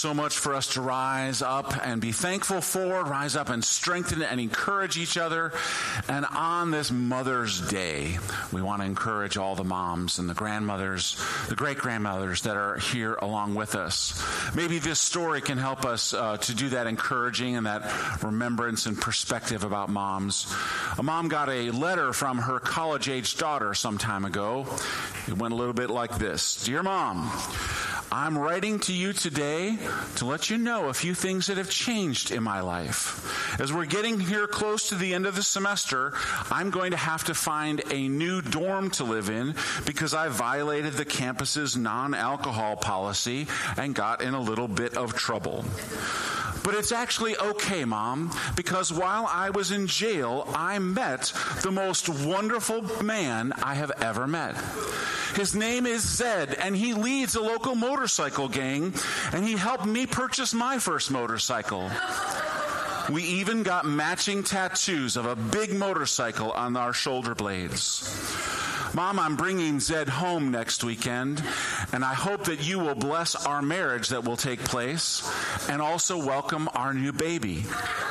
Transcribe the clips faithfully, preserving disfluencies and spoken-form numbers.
So much for us to rise up and be thankful for, rise up and strengthen and encourage each other. And on this Mother's Day, we want to encourage all the moms and the grandmothers, the great-grandmothers that are here along with us. Maybe this story can help us uh, to do that encouraging and that remembrance and perspective about moms. A mom got a letter from her college-age daughter some time ago. It went a little bit like this. Dear Mom, I'm writing to you today to let you know a few things that have changed in my life. As we're getting here close to the end of the semester, I'm going to have to find a new dorm to live in because I violated the campus's non-alcohol policy and got in a little bit of trouble. But it's actually okay, Mom, because while I was in jail, I met the most wonderful man I have ever met. His name is Zed, and he leads a local motorcycle gang, and he helped me purchase my first motorcycle. We even got matching tattoos of a big motorcycle on our shoulder blades. Mom, I'm bringing Zed home next weekend, and I hope that you will bless our marriage that will take place and also welcome our new baby.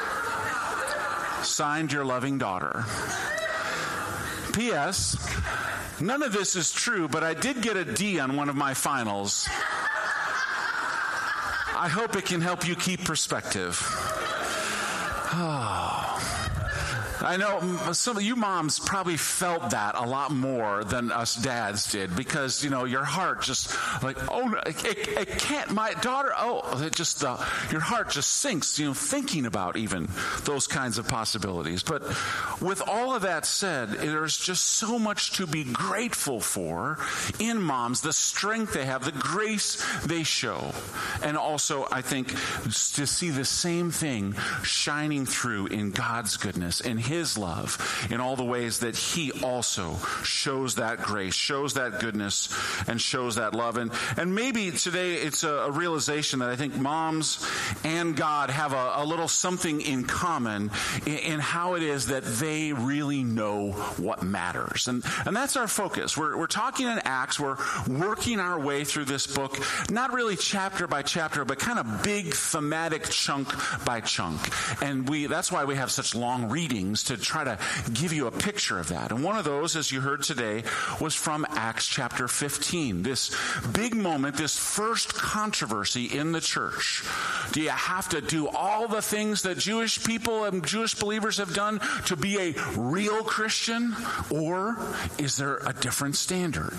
Signed, your loving daughter. P S. None of this is true, but I did get a D on one of my finals. I hope it can help you keep perspective. Oh. I know some of you moms probably felt that a lot more than us dads did because, you know, your heart just like, oh, it, it can't, my daughter, oh, it just, uh, your heart just sinks, you know, thinking about even those kinds of possibilities. But with all of that said, there's just so much to be grateful for in moms, the strength they have, the grace they show. And also, I think, to see the same thing shining through in God's goodness, in His love, in all the ways that He also shows that grace, shows that goodness, and shows that love. And and maybe today it's a, a realization that I think moms and God have a, a little something in common in, in how it is that they really know what matters. And and that's our focus. We're we're talking in Acts. We're working our way through this book, not really chapter by chapter, but kind of big thematic chunk by chunk. And we that's why we have such long readings, to try to give you a picture of that. And one of those, as you heard today, was from Acts chapter fifteen. This big moment, this first controversy in the church. Do you have to do all the things that Jewish people and Jewish believers have done to be a real Christian? Or is there a different standard?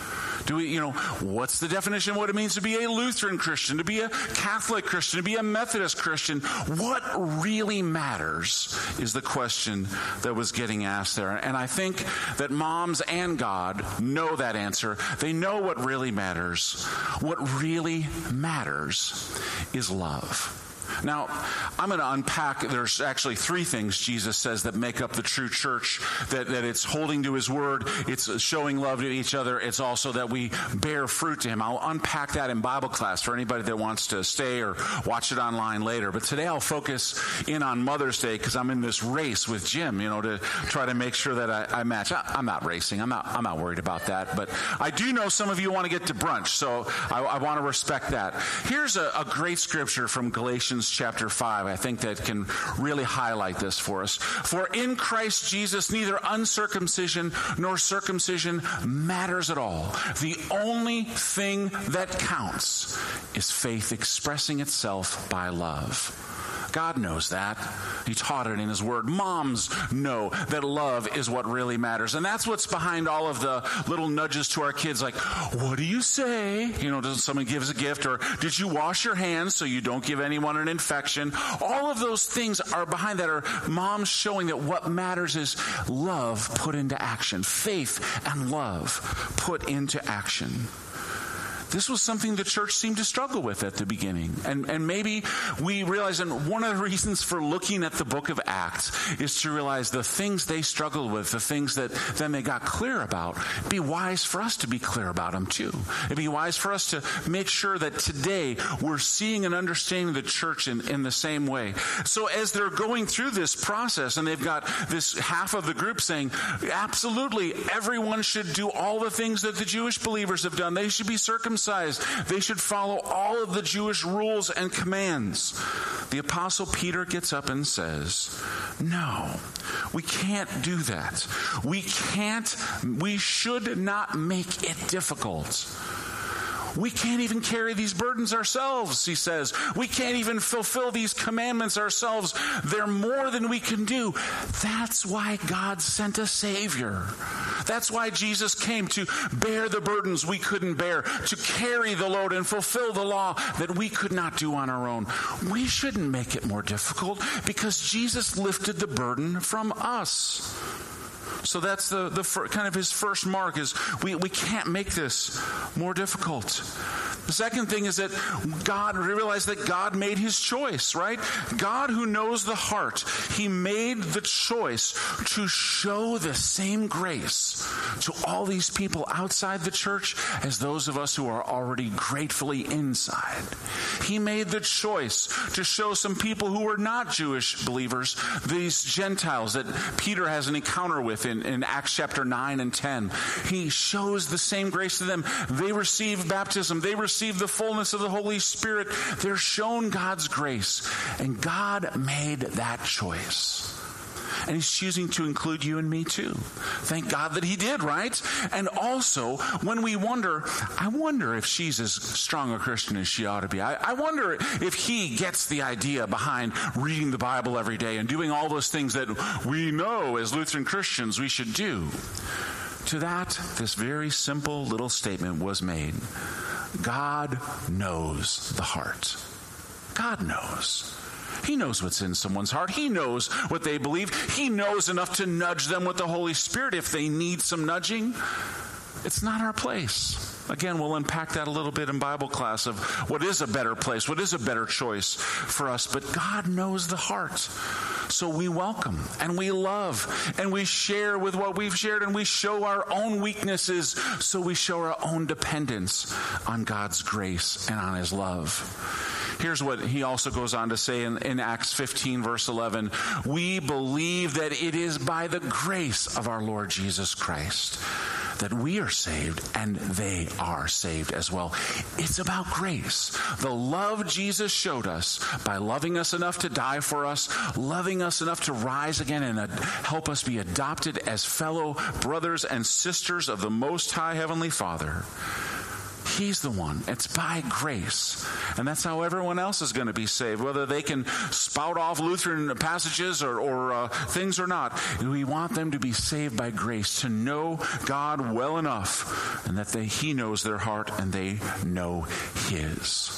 Do we, you know, what's the definition of what it means to be a Lutheran Christian, to be a Catholic Christian, to be a Methodist Christian? What really matters is the question that was getting asked there. And I think that moms and God know that answer. They know what really matters. What really matters is love. Now, I'm going to unpack, there's actually three things Jesus says that make up the true church, that, that it's holding to His word, it's showing love to each other, it's also that we bear fruit to Him. I'll unpack that in Bible class for anybody that wants to stay or watch it online later. But today I'll focus in on Mother's Day because I'm in this race with Jim, you know, to try to make sure that I, I match. I, I'm not racing. I'm not, I'm not worried about that. But I do know some of you want to get to brunch, so I, I want to respect that. Here's a, a great scripture from Galatians chapter five, I think that can really highlight this for us. For in Christ Jesus, neither uncircumcision nor circumcision matters at all. The only thing that counts is faith expressing itself by love. God knows that. He taught it in His word. Moms know that love is what really matters. And that's what's behind all of the little nudges to our kids, like, what do you say? You know, does someone give us a gift? Or did you wash your hands so you don't give anyone an infection? All of those things are behind that, are moms showing that what matters is love put into action. Faith and love put into action. This was something the church seemed to struggle with at the beginning. And and maybe we realize, and one of the reasons for looking at the book of Acts is to realize the things they struggled with, the things that then they got clear about. It'd be wise for us to be clear about them too. It'd be wise for us to make sure that today we're seeing and understanding the church in, in the same way. So as they're going through this process, and they've got this half of the group saying, absolutely, everyone should do all the things that the Jewish believers have done. They should be circumcised. circumcised. They should follow all of the Jewish rules and commands. The Apostle Peter gets up and says, no, we can't do that. We can't, we should not make it difficult. We can't even carry these burdens ourselves, he says. We can't even fulfill these commandments ourselves. They're more than we can do. That's why God sent a Savior. That's why Jesus came, to bear the burdens we couldn't bear, to carry the load and fulfill the law that we could not do on our own. We shouldn't make it more difficult because Jesus lifted the burden from us. So that's the, the kind of his first mark is we, we can't make this more difficult. The second thing is that God, realize that God made his choice, right? God who knows the heart, he made the choice to show the same grace to all these people outside the church as those of us who are already gratefully inside. He made the choice to show some people who were not Jewish believers, these Gentiles that Peter has an encounter with in, in Acts chapter nine and ten. He shows the same grace to them. They receive baptism. They receive the fullness of the Holy Spirit. They're shown God's grace. And God made that choice. And he's choosing to include you and me too. Thank God that he did, right? And also, when we wonder, I wonder if she's as strong a Christian as she ought to be. I, I wonder if he gets the idea behind reading the Bible every day and doing all those things that we know as Lutheran Christians we should do. To that, this very simple little statement was made. God knows the heart. God knows. He knows what's in someone's heart. He knows what they believe. He knows enough to nudge them with the Holy Spirit if they need some nudging. It's not our place. Again, we'll unpack that a little bit in Bible class of what is a better place, what is a better choice for us. But God knows the heart. So we welcome and we love and we share with what we've shared and we show our own weaknesses. So we show our own dependence on God's grace and on his love. Here's what he also goes on to say in, in Acts fifteen, verse eleven. We believe that it is by the grace of our Lord Jesus Christ that we are saved and they are saved as well. It's about grace. The love Jesus showed us by loving us enough to die for us, loving us enough to rise again and uh, help us be adopted as fellow brothers and sisters of the Most High Heavenly Father. He's the one. It's by grace. And that's how everyone else is going to be saved, whether they can spout off Lutheran passages or, or uh, things or not. We want them to be saved by grace, to know God well enough, and that they, he knows their heart and they know his.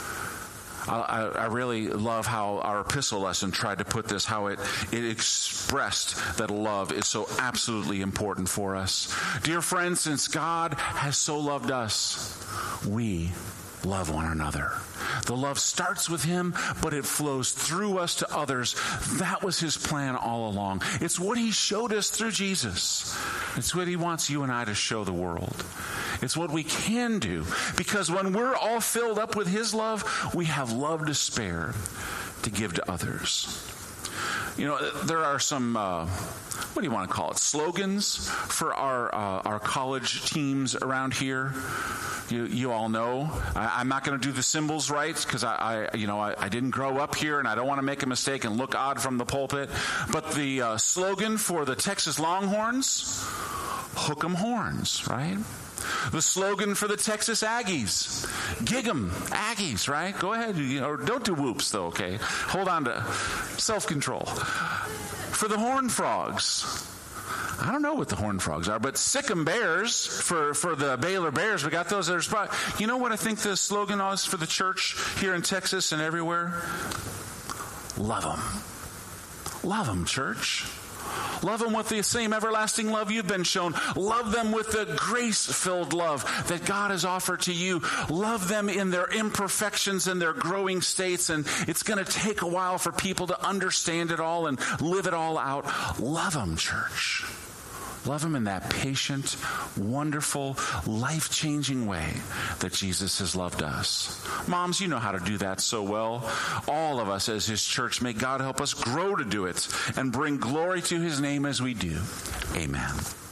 I, I really love how our epistle lesson tried to put this, how it, it expressed that love is so absolutely important for us. Dear friends, since God has so loved us, we love one another. The love starts with him, but it flows through us to others. That was his plan all along. It's what he showed us through Jesus. It's what he wants you and I to show the world. It's what we can do, because when we're all filled up with his love, we have love to spare to give to others. You know, there are some, uh, what do you want to call it, slogans for our uh, our college teams around here. You you all know. I, I'm not going to do the symbols right because I, I you know I, I didn't grow up here and I don't want to make a mistake and look odd from the pulpit. But the uh, slogan for the Texas Longhorns, hook 'em horns, right? The slogan for the Texas Aggies, gig 'em Aggies, right? Go ahead, or don't do whoops though, okay? Hold on to self-control. For the Horned Frogs, I don't know what the Horned Frogs are, but sick 'em Bears for, for the Baylor Bears. We got those that are spot. You know what I think the slogan is for the church here in Texas and everywhere? Love 'em. Love 'em, church. Love them with the same everlasting love you've been shown. Love them with the grace-filled love that God has offered to you. Love them in their imperfections and their growing states. And it's going to take a while for people to understand it all and live it all out. Love them, church. Love them in that patient, wonderful, life-changing way that Jesus has loved us. Moms, you know how to do that so well. All of us as his church, may God help us grow to do it and bring glory to his name as we do. Amen.